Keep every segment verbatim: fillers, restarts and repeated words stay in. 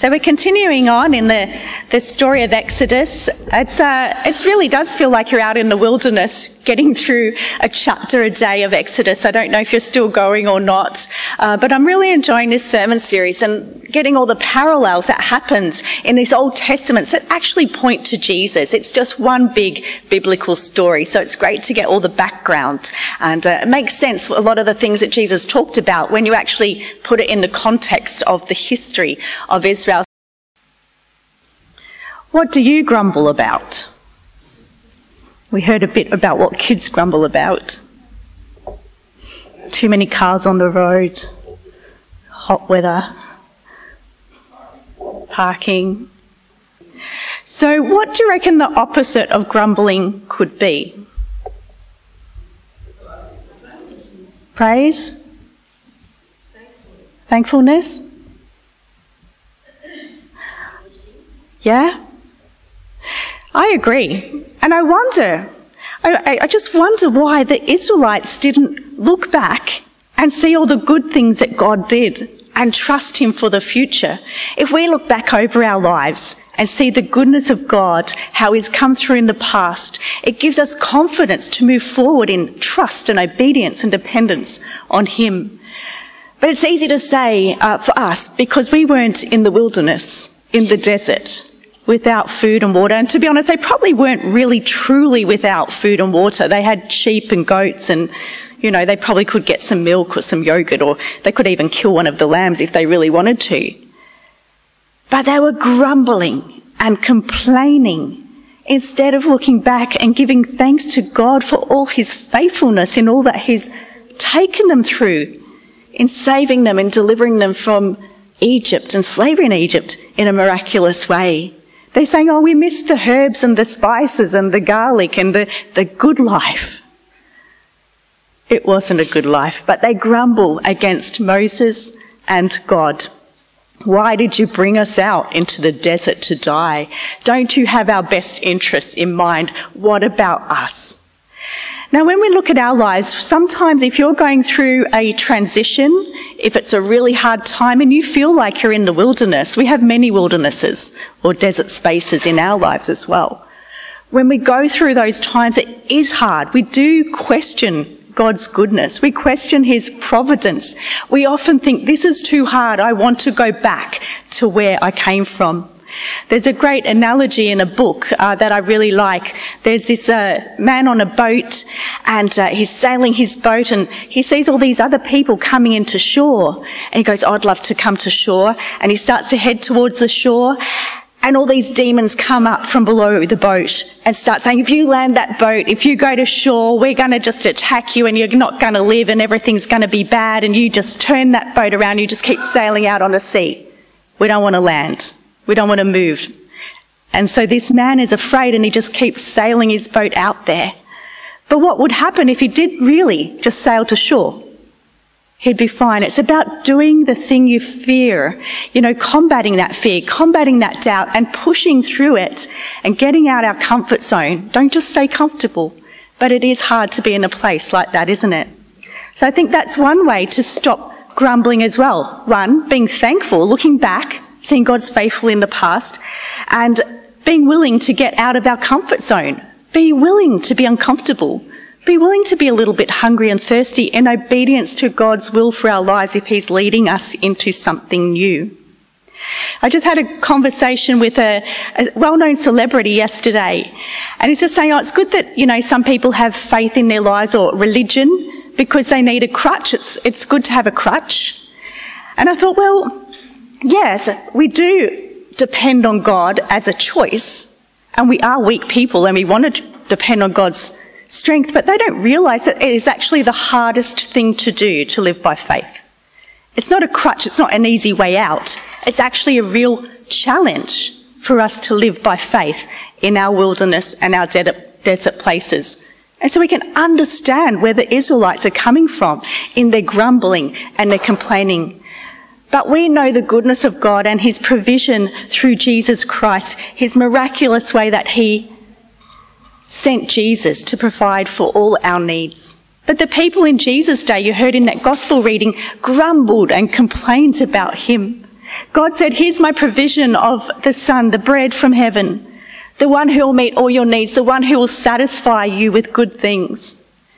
So we're continuing on in the, the story of Exodus. It's uh, it really does feel like you're out in the wilderness getting through a chapter a day of Exodus. I don't know if you're still going or not, uh, but I'm really enjoying this sermon series and getting all the parallels that happened in these Old Testaments that actually point to Jesus. It's just one big biblical story, so it's great to get all the background, and uh, it makes sense a lot of the things that Jesus talked about when you actually put it in the context of the history of Israel. What do you grumble about? We heard a bit about what kids grumble about. Too many cars on the road, hot weather, parking. So what do you reckon the opposite of grumbling could be? Praise? Thankfulness? Yeah? I agree. And I wonder, I, I just wonder why the Israelites didn't look back and see all the good things that God did and trust him for the future. If we look back over our lives and see the goodness of God, how he's come through in the past, it gives us confidence to move forward in trust and obedience and dependence on him. But it's easy to say uh, for us because we weren't in the wilderness, in the desert, without food and water. And to be honest, they probably weren't really truly without food and water. They had sheep and goats and, you know, they probably could get some milk or some yogurt, or they could even kill one of the lambs if they really wanted to. But they were grumbling and complaining instead of looking back and giving thanks to God for all his faithfulness in all that he's taken them through, in saving them and delivering them from Egypt and slavery in Egypt in a miraculous way. They're saying, oh, we miss the herbs and the spices and the garlic and the, the good life. It wasn't a good life, but they grumble against Moses and God. Why did you bring us out into the desert to die? Don't you have our best interests in mind? What about us? Now, when we look at our lives, sometimes if you're going through a transition, if it's a really hard time and you feel like you're in the wilderness, we have many wildernesses or desert spaces in our lives as well. When we go through those times, it is hard. We do question God's goodness. We question his providence. We often think, this is too hard. I want to go back to where I came from. There's a great analogy in a book uh, that I really like. There's this uh, man on a boat, and uh, he's sailing his boat, and he sees all these other people coming into shore. And he goes, oh, I'd love to come to shore. And he starts to head towards the shore, and all these demons come up from below the boat and start saying, if you land that boat, if you go to shore, we're going to just attack you and you're not going to live and everything's going to be bad, and you just turn that boat around, you just keep sailing out on the sea. We don't want to land. We don't want to move. And so this man is afraid and he just keeps sailing his boat out there. But what would happen if he did really just sail to shore? He'd be fine. It's about doing the thing you fear, you know, combating that fear, combating that doubt and pushing through it and getting out our comfort zone. Don't just stay comfortable. But it is hard to be in a place like that, isn't it? So I think that's one way to stop grumbling as well. One, being thankful, looking back, seeing God's faithful in the past, and being willing to get out of our comfort zone. Be willing to be uncomfortable. Be willing to be a little bit hungry and thirsty in obedience to God's will for our lives if he's leading us into something new. I just had a conversation with a, a well-known celebrity yesterday, and he's just saying, oh, it's good that, you know, some people have faith in their lives or religion because they need a crutch. It's, it's good to have a crutch. And I thought, well, yes, we do depend on God as a choice, and we are weak people and we want to depend on God's strength, but they don't realise that it is actually the hardest thing to do, to live by faith. It's not a crutch, it's not an easy way out. It's actually a real challenge for us to live by faith in our wilderness and our desert places. And so we can understand where the Israelites are coming from in their grumbling and their complaining. But we know the goodness of God and his provision through Jesus Christ, his miraculous way that he sent Jesus to provide for all our needs. But the people in Jesus' day, you heard in that gospel reading, grumbled and complained about him. God said, here's my provision of the Son, the bread from heaven, the one who will meet all your needs, the one who will satisfy you with good things.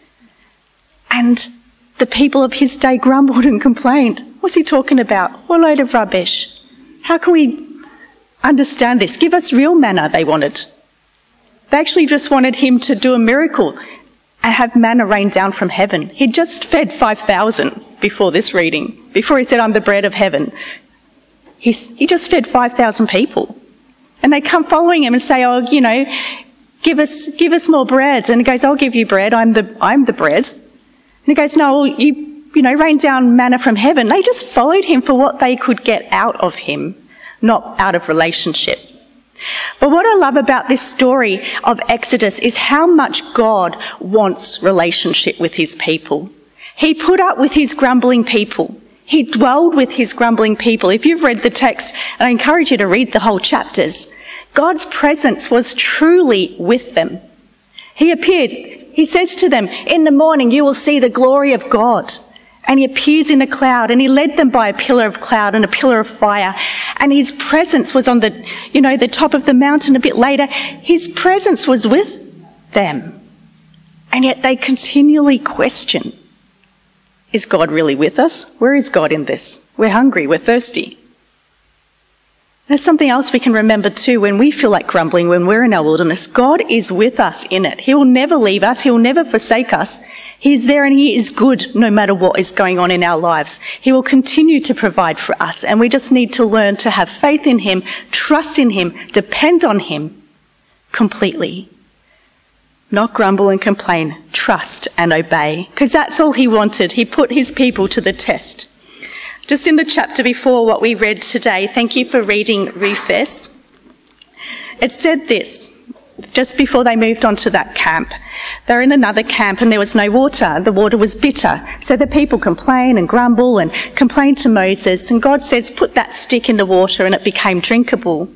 And the people of his day grumbled and complained. What's he talking about? What a load of rubbish. How can we understand this? Give us real manna, they wanted. They actually just wanted him to do a miracle and have manna rain down from heaven. He'd just fed five thousand before this reading, before he said, I'm the bread of heaven. He's, he just fed five thousand people. And they come following him and say, oh, you know, give us give us more bread. And he goes, I'll give you bread. I'm the I'm the bread. And he goes, no, well, you, you know, rain down manna from heaven. They just followed him for what they could get out of him, not out of relationship. But what I love about this story of Exodus is how much God wants relationship with his people. He put up with his grumbling people. He dwelled with his grumbling people. If you've read the text, and I encourage you to read the whole chapters, God's presence was truly with them. He appeared. He says to them, in the morning you will see the glory of God. And he appears in a cloud, and he led them by a pillar of cloud and a pillar of fire. And his presence was on the, you know, the top of the mountain a bit later. His presence was with them. And yet they continually question, is God really with us? Where is God in this? We're hungry, we're thirsty. There's something else we can remember too when we feel like grumbling, when we're in our wilderness. God is with us in it. He will never leave us. He will never forsake us. He's there and he is good no matter what is going on in our lives. He will continue to provide for us, and we just need to learn to have faith in him, trust in him, depend on him completely. Not grumble and complain, trust and obey, because that's all he wanted. He put his people to the test. Just in the chapter before what we read today, thank you for reading Rufus. It said this, just before they moved on to that camp. They're in another camp and there was no water. The water was bitter. So the people complain and grumble and complain to Moses. And God says, put that stick in the water, and it became drinkable.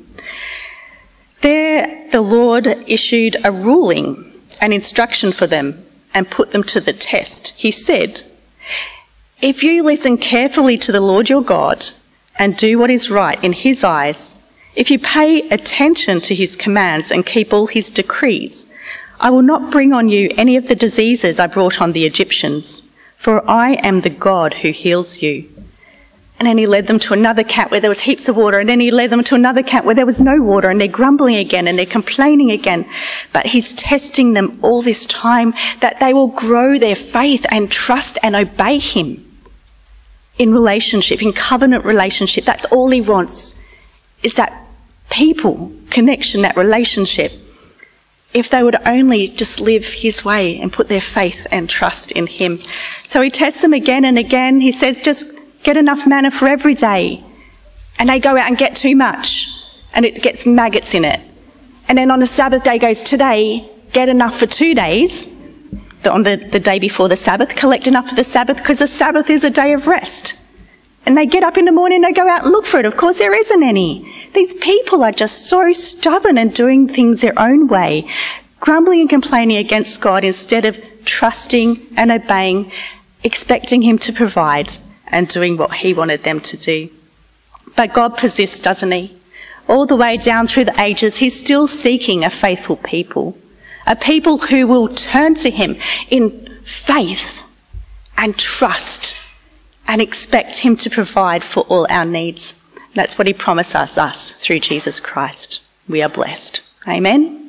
There the Lord issued a ruling, an instruction for them, and put them to the test. He said, if you listen carefully to the Lord your God and do what is right in his eyes, if you pay attention to his commands and keep all his decrees, I will not bring on you any of the diseases I brought on the Egyptians, for I am the God who heals you. And then he led them to another camp where there was heaps of water, and then he led them to another camp where there was no water, and they're grumbling again and they're complaining again. But he's testing them all this time that they will grow their faith and trust and obey him in relationship, in covenant relationship. That's all he wants, is that people connection, that relationship. If they would only just live his way and put their faith and trust in him. So he tests them again and again. He says, just get enough manna for every day. And they go out and get too much, and it gets maggots in it. And then on the Sabbath day goes, today, get enough for two days. On the, the day before the Sabbath, collect enough for the Sabbath, because the Sabbath is a day of rest. And they get up in the morning and they go out and look for it. Of course, there isn't any. These people are just so stubborn and doing things their own way, grumbling and complaining against God instead of trusting and obeying, expecting him to provide and doing what he wanted them to do. But God persists, doesn't he? All the way down through the ages, he's still seeking a faithful people, a people who will turn to him in faith and trust and expect him to provide for all our needs. That's what he promises us through Jesus Christ. We are blessed. Amen.